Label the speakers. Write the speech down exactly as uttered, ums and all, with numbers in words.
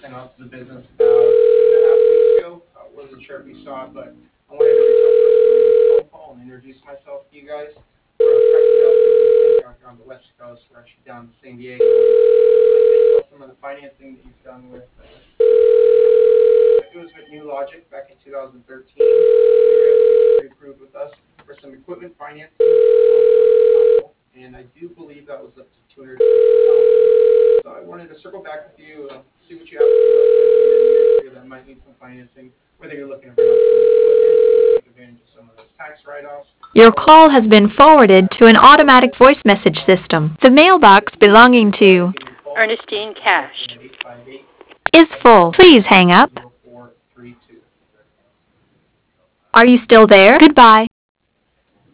Speaker 1: sent out to the business about two and a half weeks ago. I wasn't sure if you saw it, but I wanted to reach out personally with a phone call and introduce myself to you guys. We're a privately held business bank out here on the West Coast. We're actually down in San Diego. And about some of the financing that you've done with uh, it was with New Logic back in two thousand thirteen. We were able to get pre-approved with us for some equipment financing, and I do believe that was up to two hundred fifty thousand. So I wanted to circle back with you, uh, see what you have for us that might need some financing, whether you're looking to bring up some equipment and take advantage of some of those tax write-offs.
Speaker 2: Your
Speaker 1: Or
Speaker 2: call has
Speaker 1: uh,
Speaker 2: been forwarded to an automatic voice message system. The mailbox belonging to
Speaker 3: Ernestine Cash.
Speaker 2: is full. Please hang up.
Speaker 1: zero four three two.
Speaker 2: Are you still there? Goodbye.